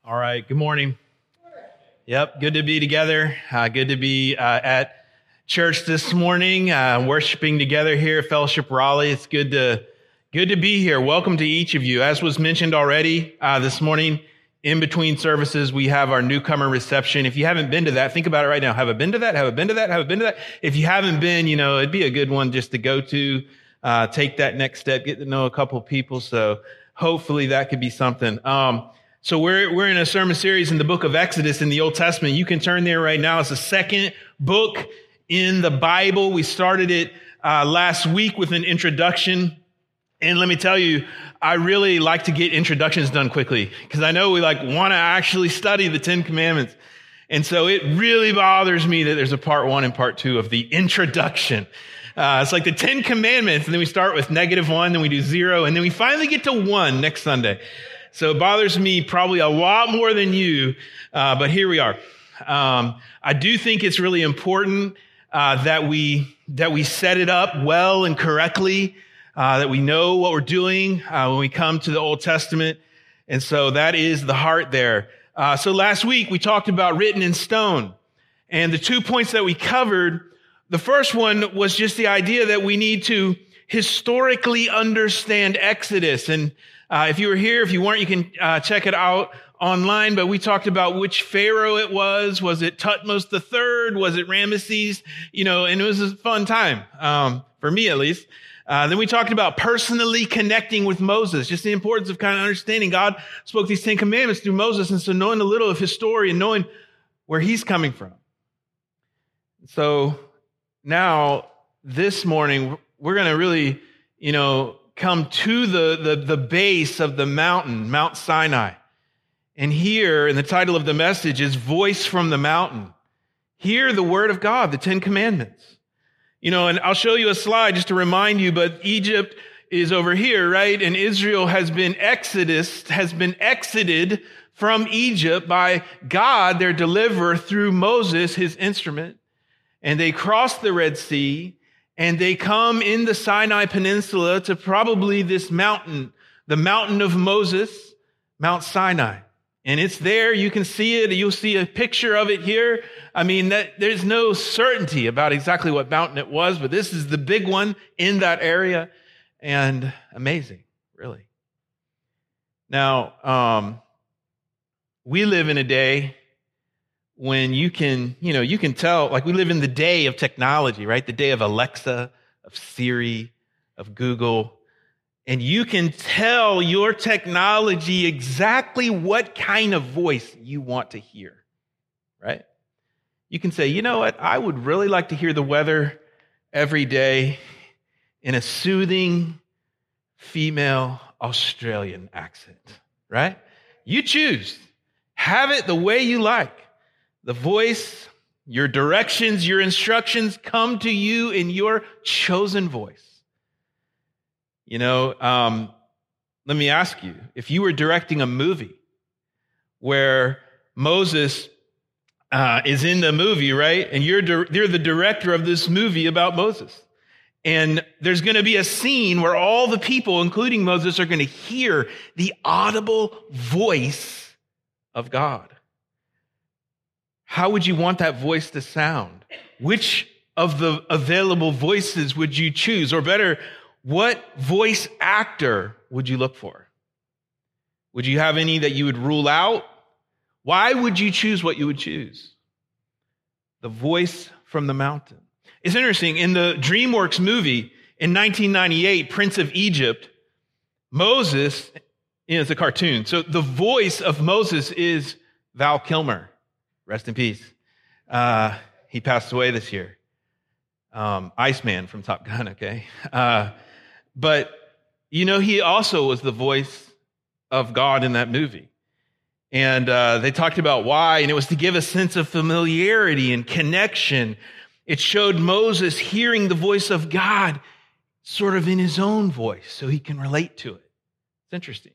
All right, good morning. Yep, good to be together. Good to be at church this morning, worshiping together here at Fellowship Raleigh. It's good to be here. Welcome to each of you. As was mentioned already this morning, in between services, we have our newcomer reception. If you haven't been to that, think about it right now. Have I been to that? Have I been to that? Have I been to that? If you haven't been, it'd be a good one just to go to, take that next step, get to know a couple of people. So hopefully that could be something. So we're in a sermon series in the book of Exodus in the Old Testament. You can turn there right now. It's the second book in the Bible. We started it last week with an introduction. And let me tell you, I really like to get introductions done quickly because I know we want to actually study the Ten Commandments. And so it really bothers me that there's a part 1 and part 2 of the introduction. It's like the 10 Commandments, and then we start with -1, then we do 0, and then we finally get to 1 next Sunday. So it bothers me probably a lot more than you, but here we are. I do think it's really important that we set it up well and correctly, that we know what we're doing when we come to the Old Testament. And so that is the heart there. So last week we talked about written in stone. And the 2 points that we covered, the first one was just the idea that we need to historically understand Exodus. And if you were here, if you weren't, you can check it out online. But we talked about which Pharaoh it was. Was it Tutmos III? Was it Ramesses? And it was a fun time, for me at least. Then we talked about personally connecting with Moses, just the importance of kind of understanding God spoke these 10 commandments through Moses. And so knowing a little of his story and knowing where he's coming from. So now this morning, we're going to really, come to the base of the mountain, Mount Sinai. And here, and the title of the message is Voice from the Mountain. Hear the word of God, the 10 Commandments. And I'll show you a slide just to remind you, but Egypt is over here, right? And Israel has been exited from Egypt by God, their deliverer, through Moses, his instrument. And they cross the Red Sea, and they come in the Sinai Peninsula to probably this mountain, the mountain of Moses, Mount Sinai. And it's there. You can see it. You'll see a picture of it here. There's no certainty about exactly what mountain it was, but this is the big one in that area. And amazing, really. Now, we live in a day when you can tell, we live in the day of technology, right? The day of Alexa, of Siri, of Google. And you can tell your technology exactly what kind of voice you want to hear, right? You can say, you know what? I would really like to hear the weather every day in a soothing female Australian accent, right? You choose. Have it the way you like. The voice, your directions, your instructions come to you in your chosen voice. Let me ask you, if you were directing a movie where Moses is in the movie, right? And you're the director of this movie about Moses. And there's going to be a scene where all the people, including Moses, are going to hear the audible voice of God. How would you want that voice to sound? Which of the available voices would you choose? Or better, what voice actor would you look for? Would you have any that you would rule out? Why would you choose what you would choose? The voice from the mountain. It's interesting. In the DreamWorks movie in 1998, Prince of Egypt, Moses, it's a cartoon. So the voice of Moses is Val Kilmer. Rest in peace. He passed away this year. Iceman from Top Gun, okay? But, he also was the voice of God in that movie. And they talked about why, and it was to give a sense of familiarity and connection. It showed Moses hearing the voice of God sort of in his own voice so he can relate to it. It's interesting.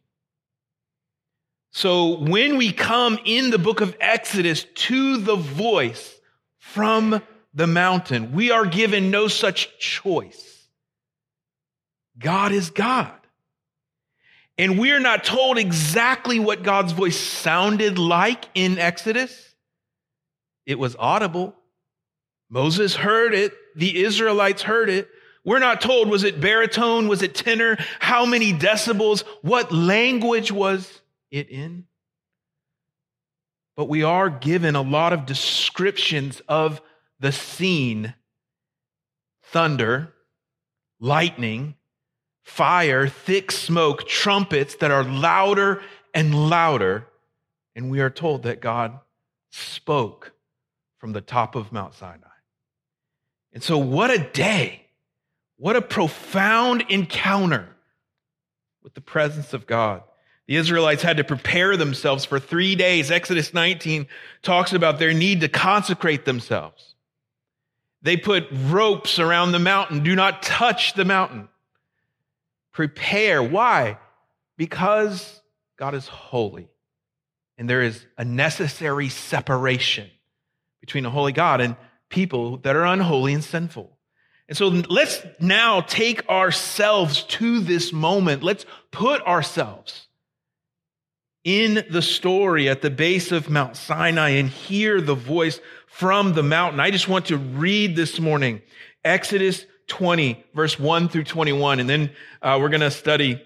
So when we come in the book of Exodus to the voice from the mountain, we are given no such choice. God is God. And we're not told exactly what God's voice sounded like in Exodus. It was audible. Moses heard it. The Israelites heard it. We're not told, was it baritone? Was it tenor? How many decibels? What language was it in? But we are given a lot of descriptions of the scene: thunder, lightning, fire, thick smoke, trumpets that are louder and louder. And we are told that God spoke from the top of Mount Sinai. And so what a day. What a profound encounter with the presence of God. The Israelites had to prepare themselves for 3 days. Exodus 19 talks about their need to consecrate themselves. They put ropes around the mountain. Do not touch the mountain. Prepare. Why? Because God is holy. And there is a necessary separation between a holy God and people that are unholy and sinful. And so let's now take ourselves to this moment. Let's put ourselves in the story at the base of Mount Sinai and hear the voice from the mountain. I just want to read this morning Exodus 20, verse 1 through 21. And then we're going to study,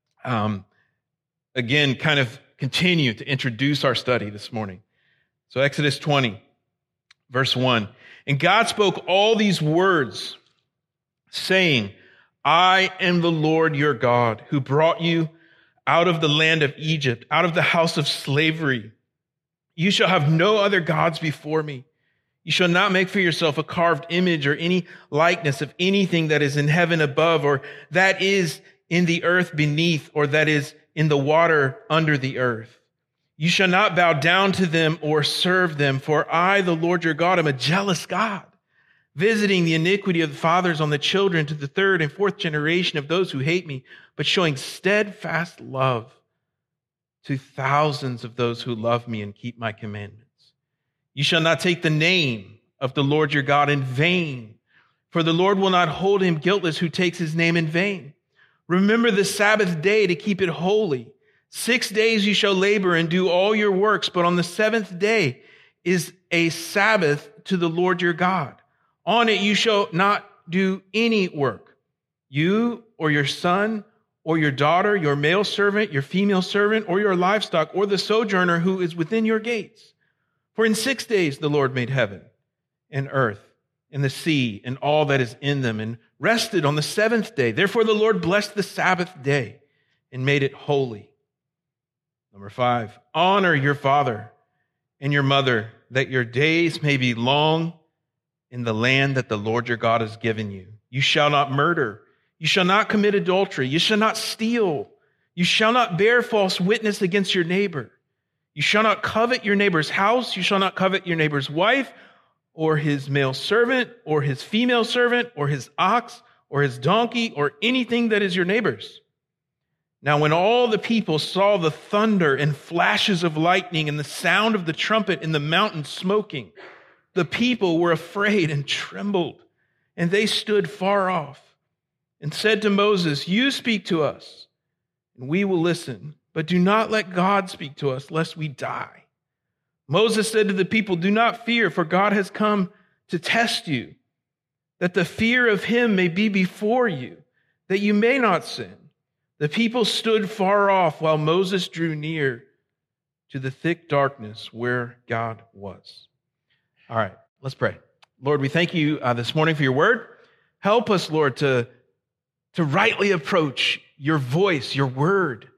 again, kind of continue to introduce our study this morning. So Exodus 20, verse 1. And God spoke all these words, saying, I am the Lord your God, who brought you out of the land of Egypt, out of the house of slavery. You shall have no other gods before me. You shall not make for yourself a carved image or any likeness of anything that is in heaven above, or that is in the earth beneath, or that is in the water under the earth. You shall not bow down to them or serve them, for I, the Lord your God, am a jealous God, visiting the iniquity of the fathers on the children to the third and fourth generation of those who hate me, but showing steadfast love to thousands of those who love me and keep my commandments. You shall not take the name of the Lord your God in vain, for the Lord will not hold him guiltless who takes his name in vain. Remember the Sabbath day to keep it holy. 6 days you shall labor and do all your works, but on the seventh day is a Sabbath to the Lord your God. On it you shall not do any work, you or your son or your daughter, your male servant, your female servant, or your livestock, or the sojourner who is within your gates. For in 6 days the Lord made heaven and earth and the sea and all that is in them, and rested on the seventh day. Therefore the Lord blessed the Sabbath day and made it holy. Number 5, honor your father and your mother, that your days may be long in the land that the Lord your God has given you. You shall not murder. You shall not commit adultery. You shall not steal. You shall not bear false witness against your neighbor. You shall not covet your neighbor's house. You shall not covet your neighbor's wife, or his male servant, or his female servant, or his ox, or his donkey, or anything that is your neighbor's. Now, when all the people saw the thunder and flashes of lightning and the sound of the trumpet in the mountain smoking, the people were afraid and trembled, and they stood far off and said to Moses, you speak to us, and we will listen, but do not let God speak to us, lest we die. Moses said to the people, do not fear, for God has come to test you, that the fear of him may be before you, that you may not sin. The people stood far off while Moses drew near to the thick darkness where God was. All right, let's pray. Lord, we thank you this morning for your word. Help us, Lord, to rightly approach your voice, your word.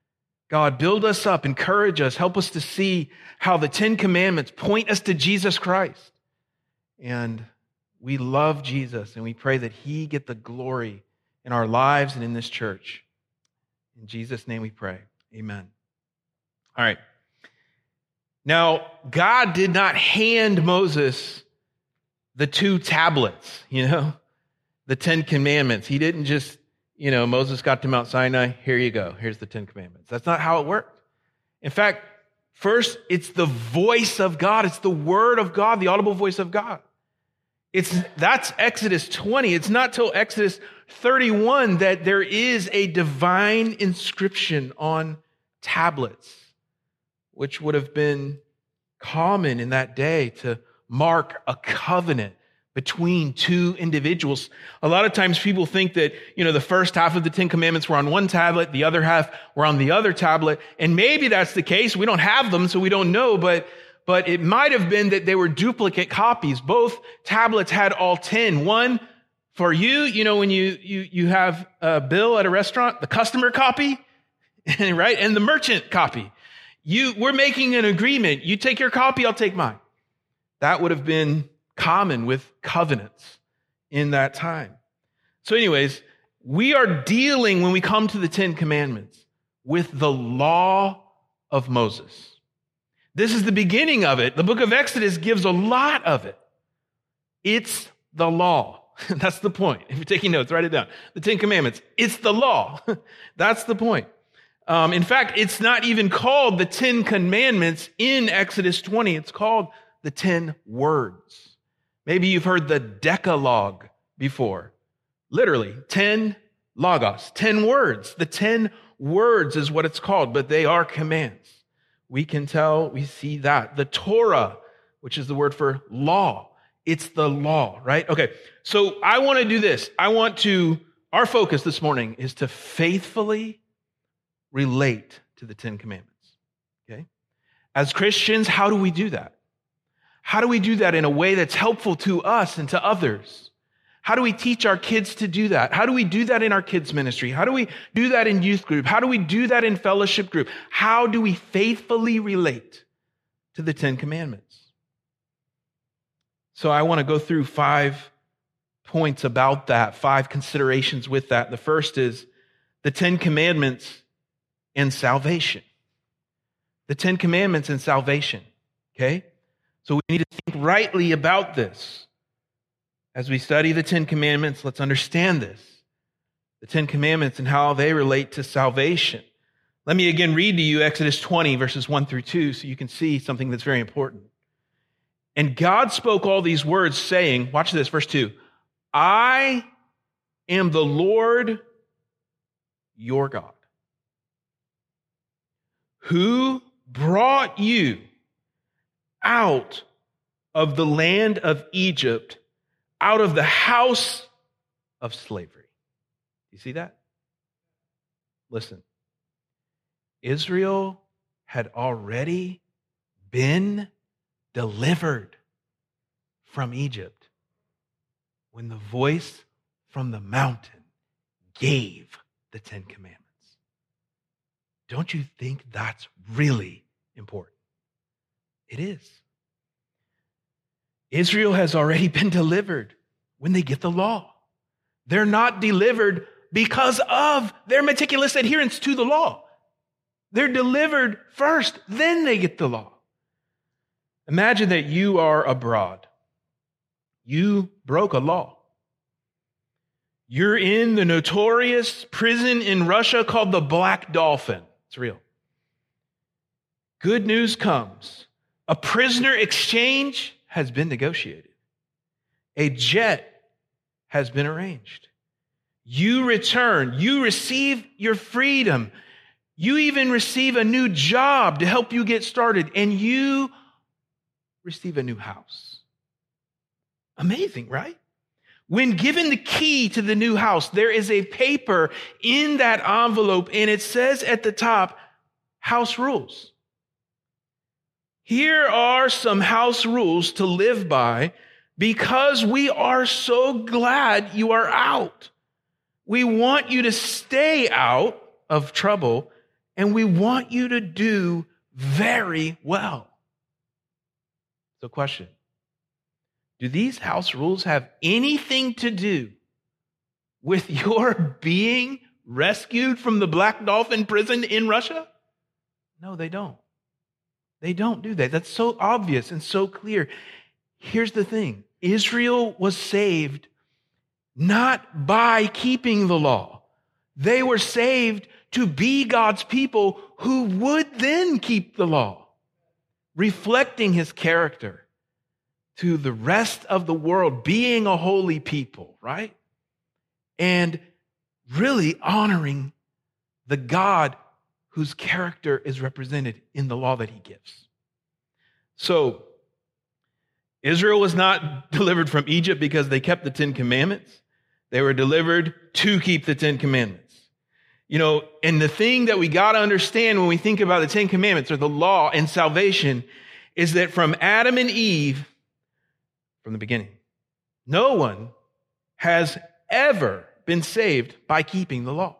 God, build us up, encourage us, help us to see how the 10 Commandments point us to Jesus Christ. And we love Jesus, and we pray that he get the glory in our lives and in this church. In Jesus' name we pray. Amen. All right. Now, God did not hand Moses the 2 tablets, the 10 Commandments. He didn't just, Moses got to Mount Sinai, here you go, here's the 10 Commandments. That's not how it worked. In fact, first, it's the voice of God. It's the word of God, the audible voice of God. That's Exodus 20. It's not till Exodus 31 that there is a divine inscription on tablets, which would have been common in that day to mark a covenant between two individuals. A lot of times people think that, the first half of the Ten Commandments were on one tablet, the other half were on the other tablet. And maybe that's the case. We don't have them, so we don't know, but it might have been that they were duplicate copies. Both tablets had all 10. One for you, when you have a bill at a restaurant, the customer copy, right? And the merchant copy. We're making an agreement. You take your copy, I'll take mine. That would have been common with covenants in that time. So anyways, we are dealing, when we come to the Ten Commandments, with the law of Moses. This is the beginning of it. The book of Exodus gives a lot of it. It's the law. That's the point. If you're taking notes, write it down. The Ten Commandments. It's the law. That's the point. In fact, it's not even called the Ten Commandments in Exodus 20. It's called the 10 words. Maybe you've heard the Decalogue before. Literally, 10 logos, 10 words. The 10 words is what it's called, but they are commands. We can tell, we see that. The Torah, which is the word for law, it's the law, right? Okay, so I want to do this. Our focus this morning is to faithfully relate to the Ten Commandments, okay? As Christians, how do we do that? How do we do that in a way that's helpful to us and to others? How do we teach our kids to do that? How do we do that in our kids' ministry? How do we do that in youth group? How do we do that in fellowship group? How do we faithfully relate to the Ten Commandments? So I want to go through 5 points about that, 5 considerations with that. The first is the Ten Commandments and salvation. The Ten Commandments and salvation, okay? So we need to think rightly about this. As we study the Ten Commandments, let's understand this. The Ten Commandments and how they relate to salvation. Let me again read to you Exodus 20, verses 1 through 2, so you can see something that's very important. And God spoke all these words, saying, watch this, verse 2, I am the Lord your God, who brought you out of the land of Egypt, out of the house of slavery. You see that? Listen. Israel had already been delivered from Egypt when the voice from the mountain gave the Ten Commandments. Don't you think that's really important? It is. Israel has already been delivered when they get the law. They're not delivered because of their meticulous adherence to the law. They're delivered first, then they get the law. Imagine that you are abroad. You broke a law. You're in the notorious prison in Russia called the Black Dolphin. It's real. Good news comes. A prisoner exchange has been negotiated. A jet has been arranged. You return. You receive your freedom. You even receive a new job to help you get started. And you receive a new house. Amazing, right? When given the key to the new house, there is a paper in that envelope, and it says at the top, house rules. Here are some house rules to live by because we are so glad you are out. We want you to stay out of trouble, and we want you to do very well. So, question. Do these house rules have anything to do with your being rescued from the Black Dolphin prison in Russia? No, they don't. They don't do that. That's so obvious and so clear. Here's the thing. Israel was saved not by keeping the law. They were saved to be God's people who would then keep the law, reflecting his character to the rest of the world, being a holy people, right? and really honoring the God whose character is represented in the law that he gives. So, Israel was not delivered from Egypt because they kept the Ten Commandments. They were delivered to keep the Ten Commandments. And the thing that we got to understand when we think about the Ten Commandments or the law and salvation is that from Adam and Eve, from the beginning, no one has ever been saved by keeping the law.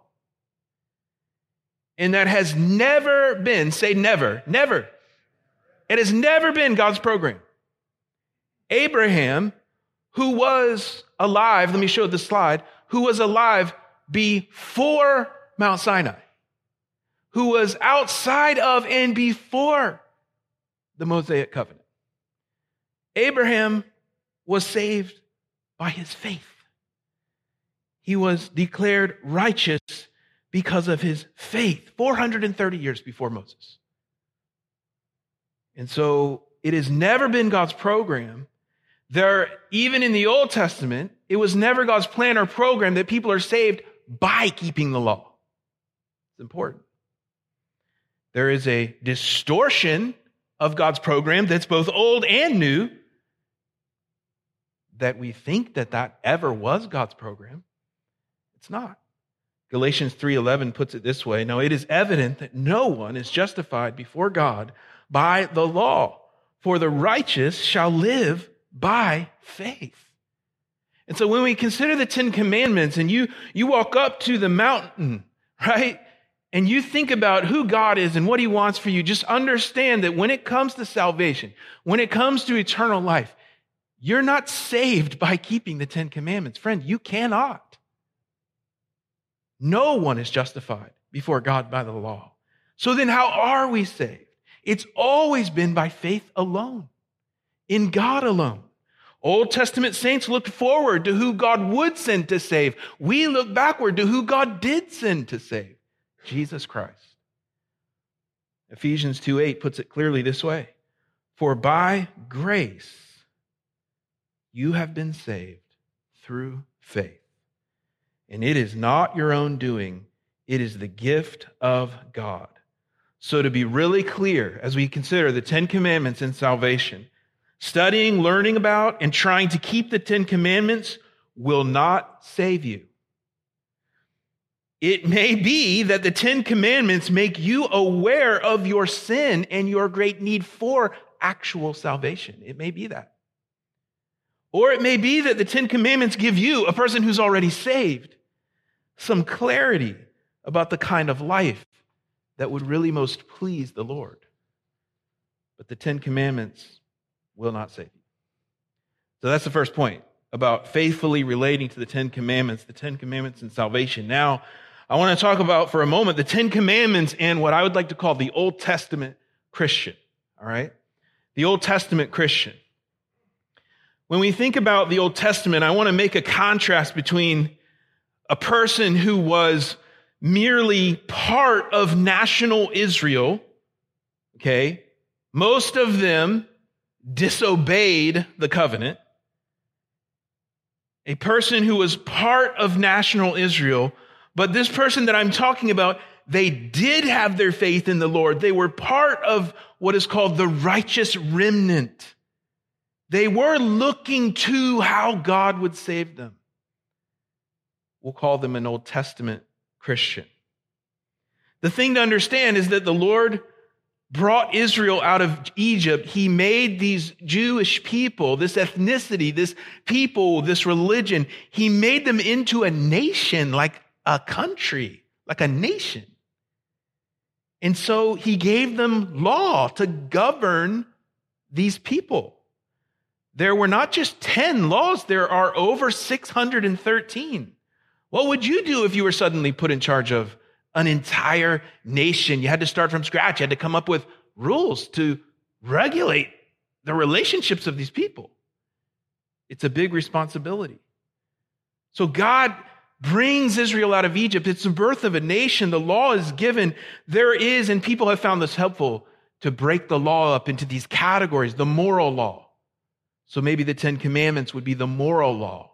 And that has never been, say never, never. It has never been God's program. Abraham, who was alive, let me show the slide, who was alive before Mount Sinai, who was outside of and before the Mosaic covenant. Abraham was saved by his faith. He was declared righteous because of his faith 430 years before Moses. And so it has never been God's program. Even in the Old Testament, it was never God's plan or program that people are saved by keeping the law. It's important. There is a distortion of God's program that's both old and new, that we think that ever was God's program. It's not. Galatians 3:11 puts it this way: "Now it is evident that no one is justified before God by the law, for the righteous shall live by faith." And so when we consider the Ten Commandments and you walk up to the mountain, right, and you think about who God is and what he wants for you, just understand that when it comes to salvation, when it comes to eternal life, you're not saved by keeping the Ten Commandments. Friend, you cannot. No one is justified before God by the law. So then how are we saved? It's always been by faith alone, in God alone. Old Testament saints looked forward to who God would send to save. We look backward to who God did send to save, Jesus Christ. Ephesians 2:8 puts it clearly this way: "For by grace you have been saved through faith. And it is not your own doing, it is the gift of God." So to be really clear, as we consider the Ten Commandments and salvation, studying, learning about, and trying to keep the Ten Commandments will not save you. It may be that the Ten Commandments make you aware of your sin and your great need for actual salvation. It may be that. Or it may be that the Ten Commandments give you, a person who's already saved, some clarity about the kind of life that would really most please the Lord. But the Ten Commandments will not save you. So that's the first point about faithfully relating to the Ten Commandments and salvation. Now, I want to talk about for a moment the Ten Commandments and what I would like to call the Old Testament Christian. All right? The Old Testament Christian. When we think about the Old Testament, I want to make a contrast between a person who was merely part of national Israel, okay? Most of them disobeyed the covenant. A person who was part of national Israel, but this person that I'm talking about, they did have their faith in the Lord. They were part of what is called the righteous remnant. They were looking to how God would save them. We'll call them an Old Testament Christian. The thing to understand is that the Lord brought Israel out of Egypt. He made these Jewish people, this ethnicity, this people, this religion, he made them into a nation, like a country, like a nation. And so he gave them law to govern these people. There were not just 10 laws, there are over 613. What would you do if you were suddenly put in charge of an entire nation? You had to start from scratch. You had to come up with rules to regulate the relationships of these people. It's a big responsibility. So God brings Israel out of Egypt. It's the birth of a nation. The law is given. There is, and people have found this helpful, to break the law up into these categories, the moral law. So maybe the Ten Commandments would be the moral law.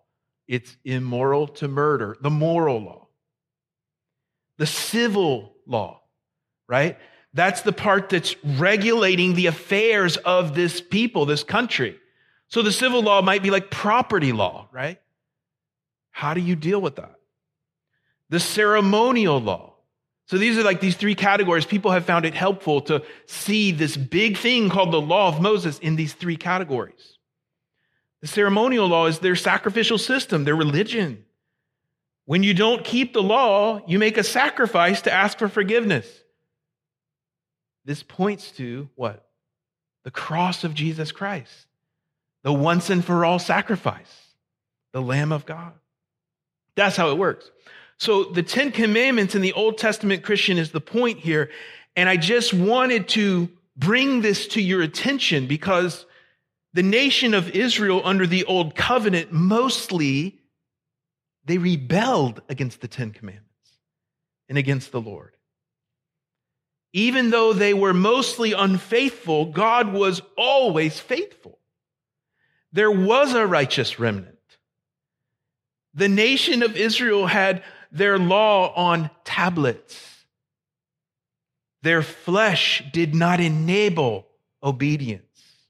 It's immoral to murder, the moral law. The civil law, right? That's the part that's regulating the affairs of this people, this country. So the civil law might be like property law, right? How do you deal with that? The ceremonial law. So these are like these three categories. People have found it helpful to see this big thing called the law of Moses in these three categories. The ceremonial law is their sacrificial system, their religion. When you don't keep the law, you make a sacrifice to ask for forgiveness. This points to what? The cross of Jesus Christ, the once and for all sacrifice, the Lamb of God. That's how it works. So the Ten Commandments in the Old Testament Christian is the point here. And I just wanted to bring this to your attention because the nation of Israel under the Old Covenant, mostly they rebelled against the Ten Commandments and against the Lord. Even though they were mostly unfaithful, God was always faithful. There was a righteous remnant. The nation of Israel had their law on tablets. Their flesh did not enable obedience.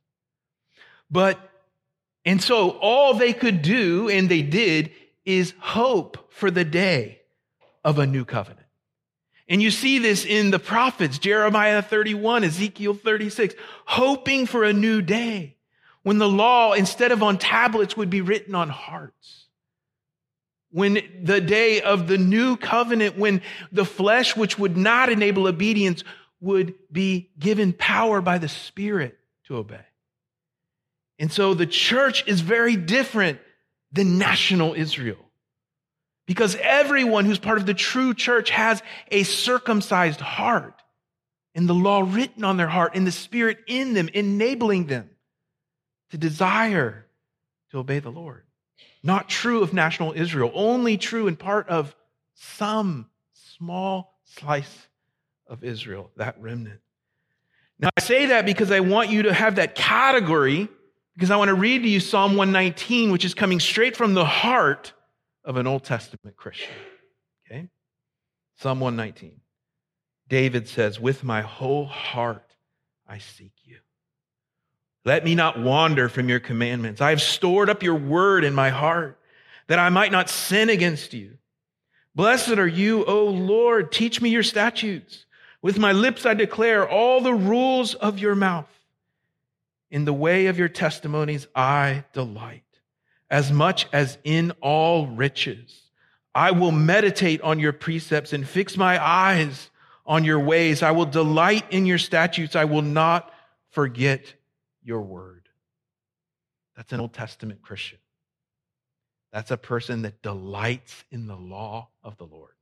And so all they could do, and they did, is hope for the day of a new covenant. And you see this in the prophets, Jeremiah 31, Ezekiel 36, hoping for a new day when the law, instead of on tablets, would be written on hearts. When the day of the new covenant, when the flesh, which would not enable obedience, would be given power by the Spirit to obey. And so the church is very different than national Israel. Because everyone who's part of the true church has a circumcised heart and the law written on their heart and the Spirit in them, enabling them to desire to obey the Lord. Not true of national Israel, only true in part of some small slice of Israel, that remnant. Now, I say that because I want you to have that category, because I want to read to you Psalm 119, which is coming straight from the heart of an Old Testament Christian. Okay? Psalm 119. David says, "With my whole heart I seek you. Let me not wander from your commandments. I have stored up your word in my heart, that I might not sin against you. Blessed are you, O Lord. Teach me your statutes. With my lips I declare all the rules of your mouth. In the way of your testimonies I delight, as much as in all riches. I will meditate on your precepts and fix my eyes on your ways. I will delight in your statutes. I will not forget your word." That's an Old Testament Christian. That's a person that delights in the law of the Lord.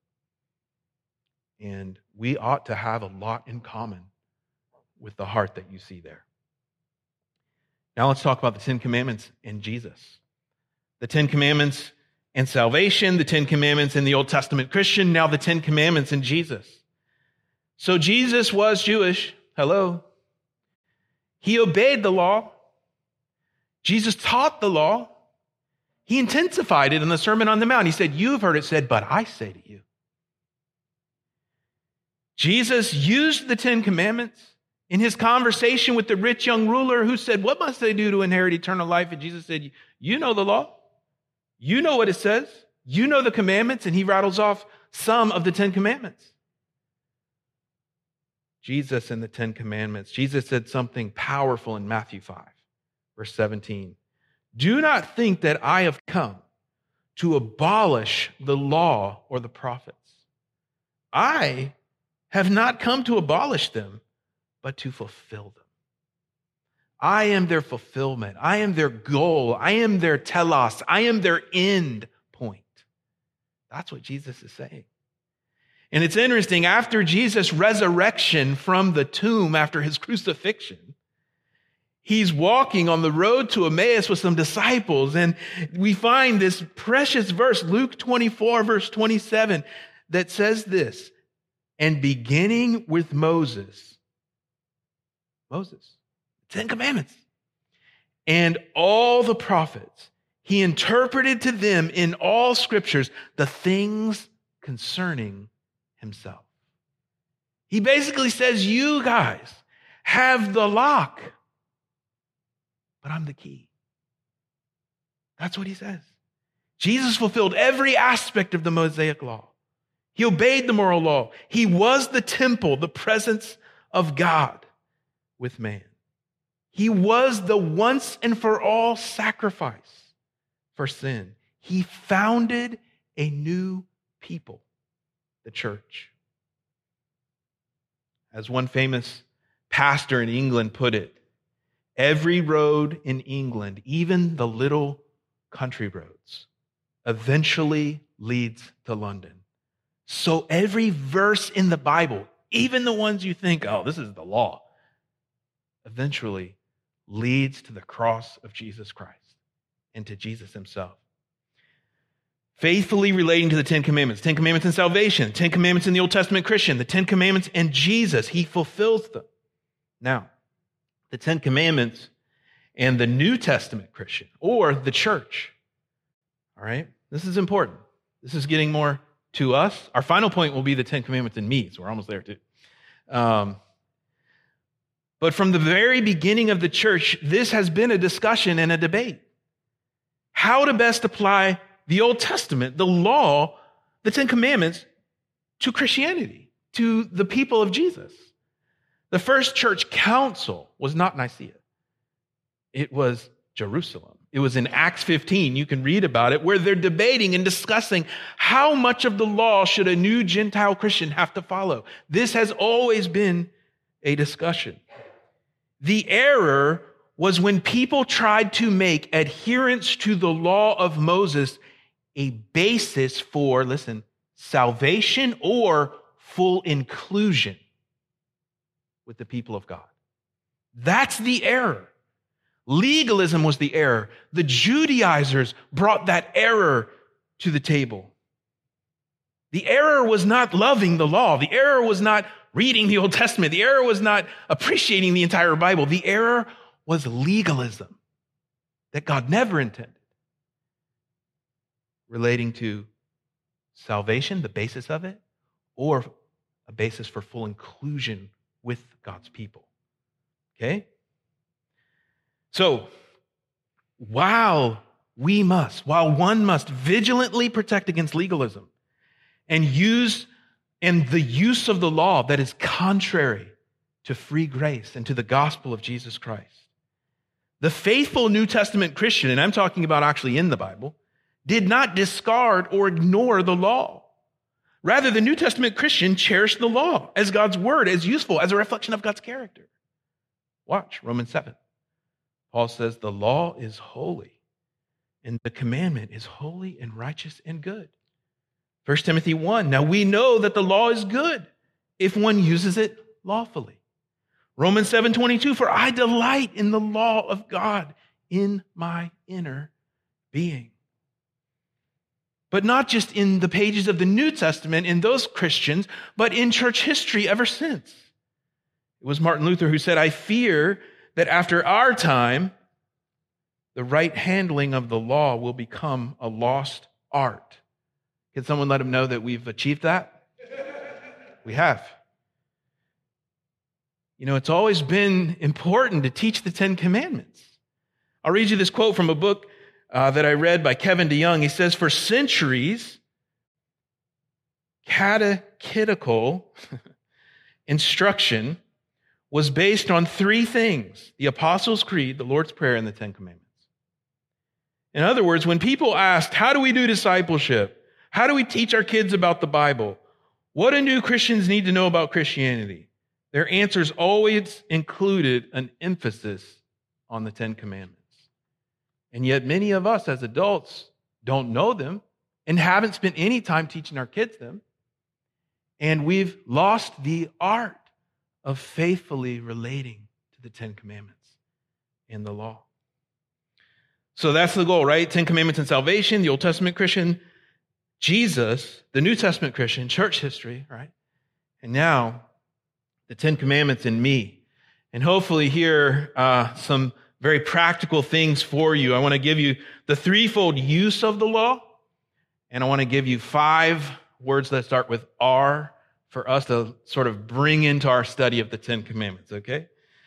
And we ought to have a lot in common with the heart that you see there. Now let's talk about the Ten Commandments and Jesus. The Ten Commandments and salvation, the Ten Commandments in the Old Testament Christian, now the Ten Commandments in Jesus. So Jesus was Jewish. Hello. He obeyed the law. Jesus taught the law. He intensified it in the Sermon on the Mount. He said, "You've heard it said, but I say to you." Jesus used the Ten Commandments in his conversation with the rich young ruler who said, "What must I do to inherit eternal life?" And Jesus said, "You know the law. You know what it says. You know the commandments." And he rattles off some of the Ten Commandments. Jesus and the Ten Commandments. Jesus said something powerful in Matthew 5, verse 17. "Do not think that I have come to abolish the law or the prophets. I have not come to abolish them, but to fulfill them." I am their fulfillment. I am their goal. I am their telos. I am their end point. That's what Jesus is saying. And it's interesting, after Jesus' resurrection from the tomb, after his crucifixion, he's walking on the road to Emmaus with some disciples. And we find this precious verse, Luke 24, verse 27, that says this, "And beginning with Moses, 10 Commandments, and all the prophets, he interpreted to them in all scriptures the things concerning himself. He basically says, you guys have the lock, but I'm the key. That's what he says. Jesus fulfilled every aspect of the Mosaic law. He obeyed the moral law. He was the temple, the presence of God with man. He was the once and for all sacrifice for sin. He founded a new people, the church. As one famous pastor in England put it, every road in England, even the little country roads, eventually leads to London. So every verse in the Bible, even the ones you think, oh, this is the law, eventually leads to the cross of Jesus Christ and to Jesus himself. Faithfully relating to the Ten Commandments. Ten Commandments in salvation. Ten Commandments in the Old Testament Christian. The Ten Commandments in Jesus. He fulfills them. Now, the Ten Commandments and the New Testament Christian, or the church. All right? This is important. This is getting more to us. Our final point will be the Ten Commandments in me, so we're almost there too. But from the very beginning of the church, this has been a discussion and a debate. How to best apply the Old Testament, the law, the Ten Commandments, to Christianity, to the people of Jesus. The first church council was not Nicaea. It was Jerusalem. It was in Acts 15. You can read about it, where they're debating and discussing how much of the law should a new Gentile Christian have to follow. This has always been a discussion. The error was when people tried to make adherence to the law of Moses a basis for, listen, salvation or full inclusion with the people of God. That's the error. Legalism was the error. The Judaizers brought that error to the table. The error was not loving the law. The error was not reading the Old Testament. The error was not appreciating the entire Bible. The error was legalism that God never intended, relating to salvation, the basis of it, or a basis for full inclusion with God's people. Okay? So, while one must vigilantly protect against legalism and the use of the law that is contrary to free grace and to the gospel of Jesus Christ, the faithful New Testament Christian, and I'm talking about actually in the Bible, did not discard or ignore the law. Rather, the New Testament Christian cherished the law as God's word, as useful, as a reflection of God's character. Watch, Romans 7. Paul says the law is holy, and the commandment is holy and righteous and good. 1 Timothy 1, now we know that the law is good if one uses it lawfully. Romans 7:22, for I delight in the law of God in my inner being. But not just in the pages of the New Testament, in those Christians, but in church history ever since. It was Martin Luther who said, I fear that after our time, the right handling of the law will become a lost art. Can someone let him know that we've achieved that? We have. You know, it's always been important to teach the Ten Commandments. I'll read you this quote from a book that I read by Kevin DeYoung. He says, for centuries, catechetical instruction was based on three things: the Apostles' Creed, the Lord's Prayer, and the Ten Commandments. In other words, when people asked, how do we do discipleship? How do we teach our kids about the Bible? What do new Christians need to know about Christianity? Their answers always included an emphasis on the Ten Commandments. And yet many of us as adults don't know them and haven't spent any time teaching our kids them. And we've lost the art of faithfully relating to the Ten Commandments and the law. So that's the goal, right? Ten Commandments and salvation, the Old Testament Christian, Jesus, the New Testament Christian, church history, right? And now, the Ten Commandments in me. And hopefully here, some very practical things for you. I want to give you the threefold use of the law, and I want to give you 5 words that start with R for us to sort of bring into our study of the 10 Commandments, okay?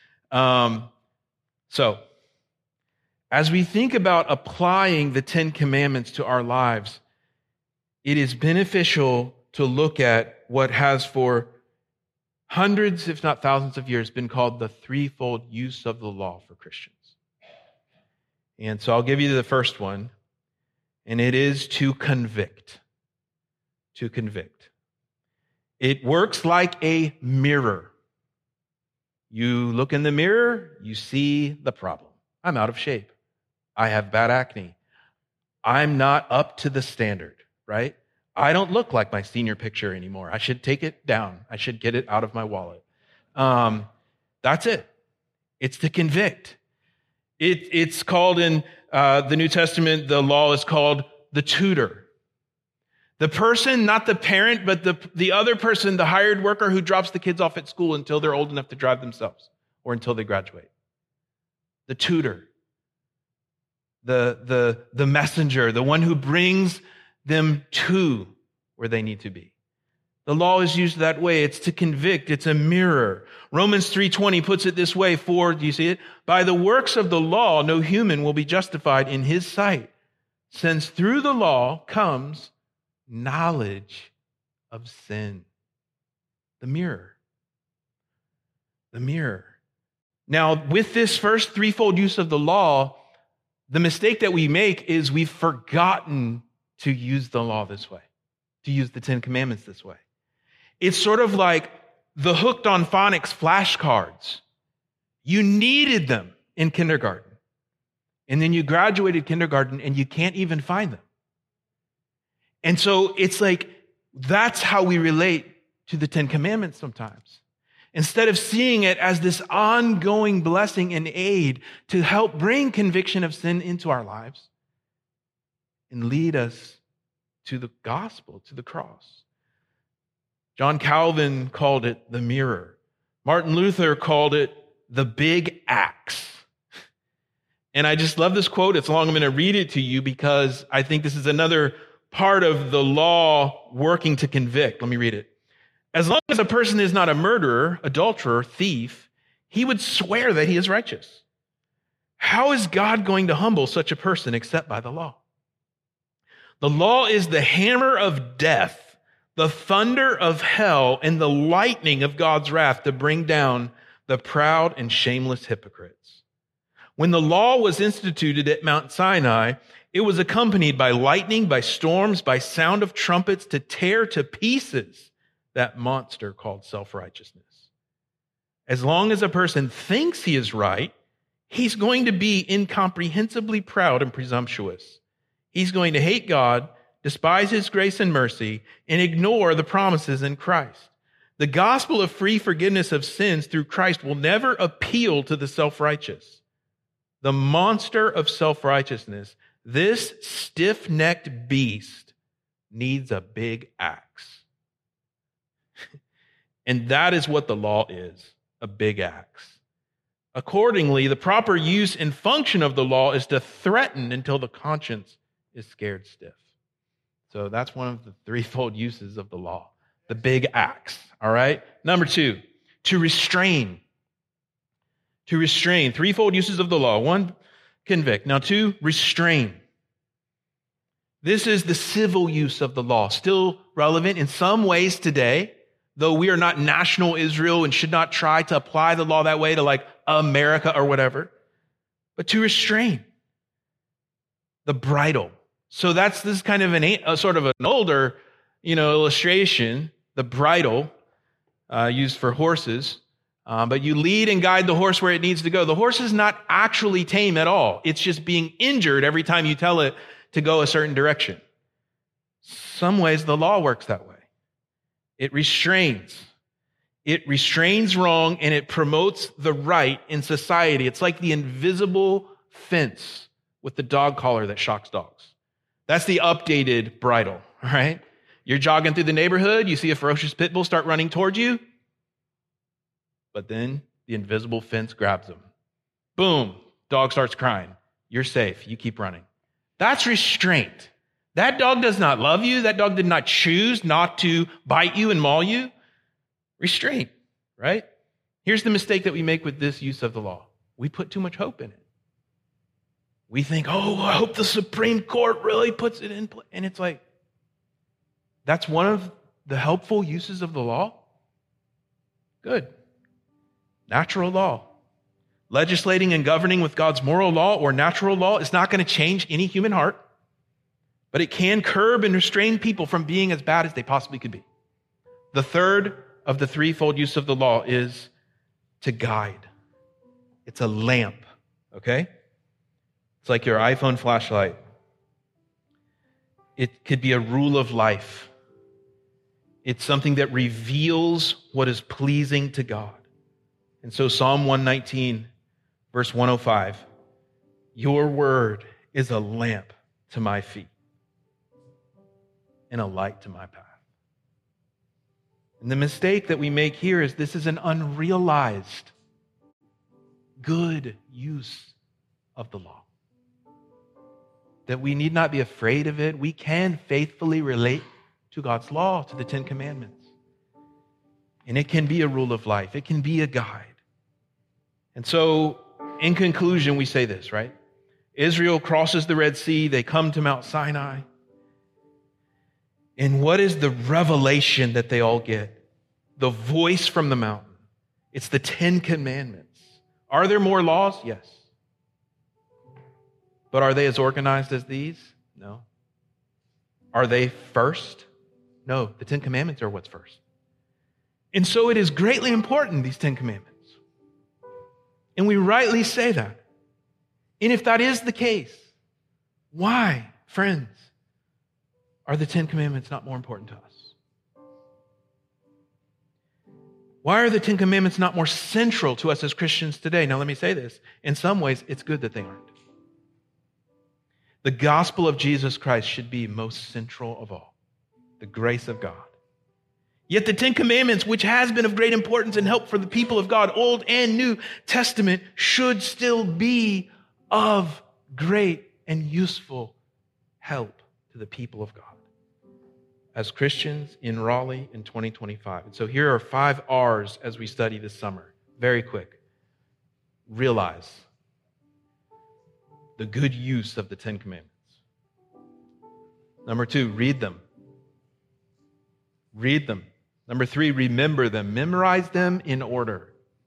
So, as we think about applying the 10 Commandments to our lives, it is beneficial to look at what has for hundreds, if not thousands of years, been called the threefold use of the law for Christians. And so I'll give you the first one, and it is to convict. To convict. It works like a mirror. You look in the mirror, you see the problem. I'm out of shape. I have bad acne. I'm not up to the standard, right? I don't look like my senior picture anymore. I should take it down. I should get it out of my wallet. That's it. It's to convict. It's called in the New Testament, the law is called the tutor. The person, not the parent, but the other person, the hired worker who drops the kids off at school until they're old enough to drive themselves or until they graduate. The tutor. The messenger, the one who brings them to where they need to be. The law is used that way. It's to convict. It's a mirror. Romans 3:20 puts it this way, do you see it? By the works of the law, no human will be justified in his sight, since through the law comes knowledge of sin. The mirror. The mirror. Now, with this first threefold use of the law, the mistake that we make is we've forgotten to use the law this way, to use the 10 Commandments this way. It's sort of like the Hooked on Phonics flashcards. You needed them in kindergarten. And then you graduated kindergarten and you can't even find them. And so it's like, that's how we relate to the 10 Commandments sometimes. Instead of seeing it as this ongoing blessing and aid to help bring conviction of sin into our lives and lead us to the gospel, to the cross. John Calvin called it the mirror. Martin Luther called it the big axe. And I just love this quote. It's long. I'm going to read it to you because I think this is another part of the law working to convict. Let me read it. As long as a person is not a murderer, adulterer, thief, he would swear that he is righteous. How is God going to humble such a person except by the law? The law is the hammer of death, the thunder of hell, and the lightning of God's wrath to bring down the proud and shameless hypocrites. When the law was instituted at Mount Sinai, it was accompanied by lightning, by storms, by sound of trumpets to tear to pieces that monster called self-righteousness. As long as a person thinks he is right, he's going to be incomprehensibly proud and presumptuous. He's going to hate God, despise his grace and mercy, and ignore the promises in Christ. The gospel of free forgiveness of sins through Christ will never appeal to the self-righteous. The monster of self-righteousness, this stiff-necked beast, needs a big axe. And that is what the law is, a big axe. Accordingly, the proper use and function of the law is to threaten until the conscience is scared stiff. So that's one of the threefold uses of the law, the big axe, all right? Number 2, to restrain. To restrain, threefold uses of the law. 1, convict. Now 2, restrain. This is the civil use of the law, still relevant in some ways today, though we are not national Israel and should not try to apply the law that way to like America or whatever, but to restrain. The bridle. So this is kind of a sort of an older, illustration, the bridle used for horses. But you lead and guide the horse where it needs to go. The horse is not actually tame at all. It's just being injured every time you tell it to go a certain direction. Some ways the law works that way. It restrains. It restrains wrong and it promotes the right in society. It's like the invisible fence with the dog collar that shocks dogs. That's the updated bridle, right? You're jogging through the neighborhood, you see a ferocious pit bull start running towards you, but then the invisible fence grabs him. Boom, Dog starts crying. You're safe. You keep running. That's restraint. That dog does not love you. That dog did not choose not to bite you and maul you. Restraint, right? Here's the mistake that we make with this use of the law. We put too much hope in it. We think, oh, I hope the Supreme Court really puts it in place. And it's like, that's one of the helpful uses of the law? Good. Natural law. Legislating and governing with God's moral law or natural law is not going to change any human heart, but it can curb and restrain people from being as bad as they possibly could be. The third of the threefold use of the law is to guide. It's a lamp, okay? It's like your iPhone flashlight. It could be a rule of life. It's something that reveals what is pleasing to God. And so Psalm 119, verse 105, your word is a lamp to my feet and a light to my path. And the mistake that we make here is this is an unrealized good use of the law. That we need not be afraid of it. We can faithfully relate to God's law, to the Ten Commandments. And it can be a rule of life. It can be a guide. And so, in conclusion, we say this, right? Israel crosses the Red Sea. They come to Mount Sinai. And what is the revelation that they all get? The voice from the mountain. It's the Ten Commandments. Are there more laws? Yes. But are they as organized as these? No. Are they first? No. The Ten Commandments are what's first. And so it is greatly important, these Ten Commandments. And we rightly say that. And if that is the case, why, friends, are the Ten Commandments not more important to us? Why are the Ten Commandments not more central to us as Christians today? Now, let me say this. In some ways, it's good that they aren't. The gospel of Jesus Christ should be most central of all. The grace of God. Yet the Ten Commandments, which has been of great importance and help for the people of God, Old and New Testament, should still be of great and useful help to the people of God as Christians in Raleigh in 2025. And so here are 5 R's as we study this summer. Very quick. Realize the good use of the Ten Commandments. Number 2, read them. Read them. Number 3, remember them. Memorize them in order.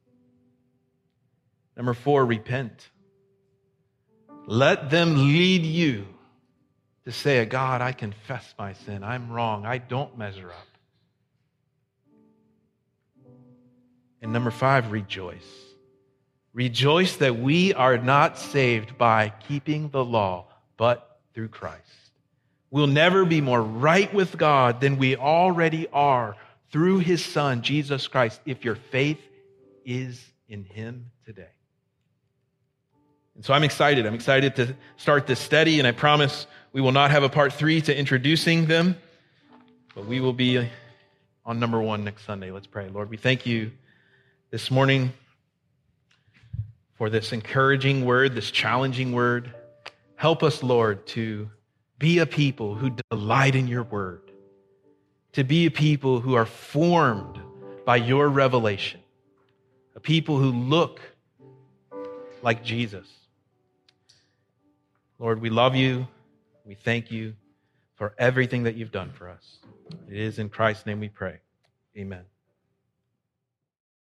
Number 4, repent. Let them lead you to say, God, I confess my sin. I'm wrong. I don't measure up. And number 5, rejoice. Rejoice that we are not saved by keeping the law, but through Christ. We'll never be more right with God than we already are through His Son, Jesus Christ, if your faith is in Him today. And so I'm excited. I'm excited to start this study, and I promise we will not have a part 3 to introducing them, but we will be on number 1 next Sunday. Let's pray. Lord, we thank you this morning for this encouraging word, this challenging word. Help us, Lord, to be a people who delight in your word, to be a people who are formed by your revelation, a people who look like Jesus. Lord, we love you. We thank you for everything that you've done for us. It is in Christ's name we pray. Amen.